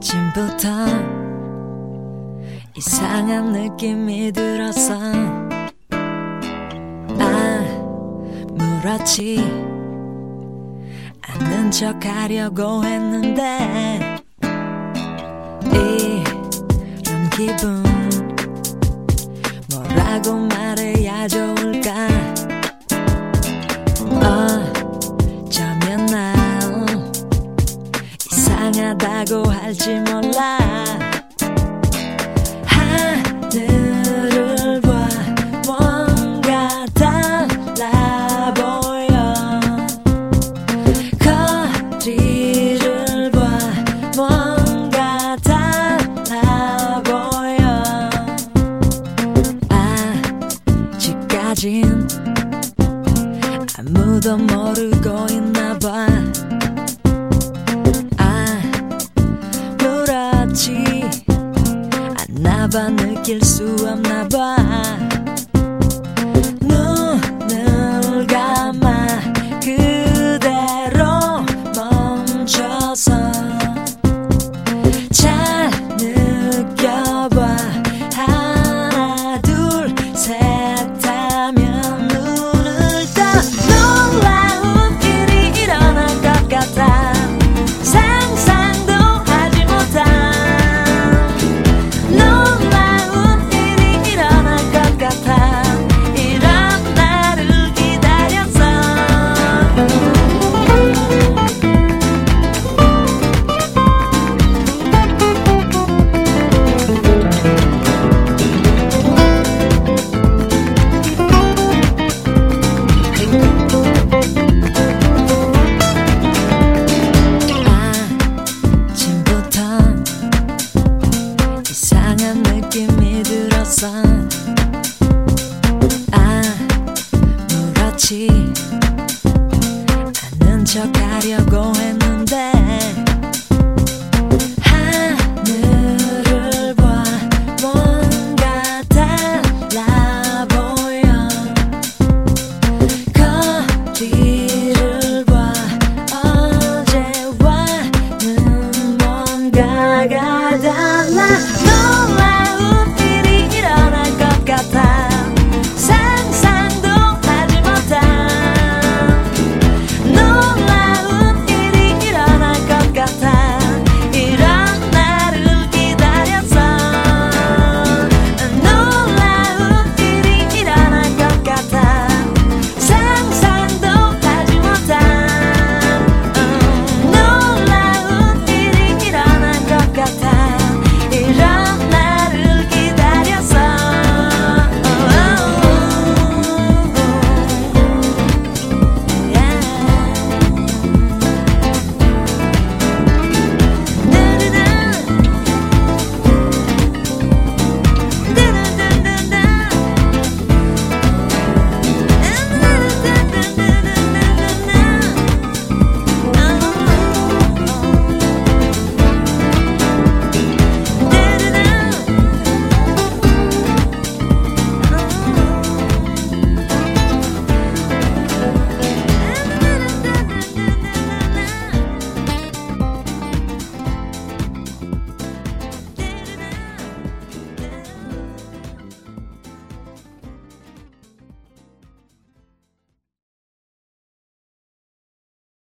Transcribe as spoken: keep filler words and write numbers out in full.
아침부터 이상한 느낌이 들었어. 아무렇지 않는 척 하려고 했는데 이런 기분 뭐라고 말해야 좋을까. 어쩌면 난 이상하다고 할지 몰라. 하늘을 봐 뭔가 달라 보여. 거리를 봐 뭔가 달라 보여. 아직까진 아무도 모르고 있나 봐. 아무렇지 않나 봐. 느낄 수 없나 봐. 눈을 감아 그대로 멈춰서 잘 느껴봐. 하나 둘 셋 하면 눈을 떠. 놀라운 일이 일어날 것 같아. 상상도 하지 못한 놀라운 일이 일어날 것 같아. 이런 날을 기다렸어. 아침부터 이상한 느낌이 들었어. 아무렇지 않는 척 하려고 했는데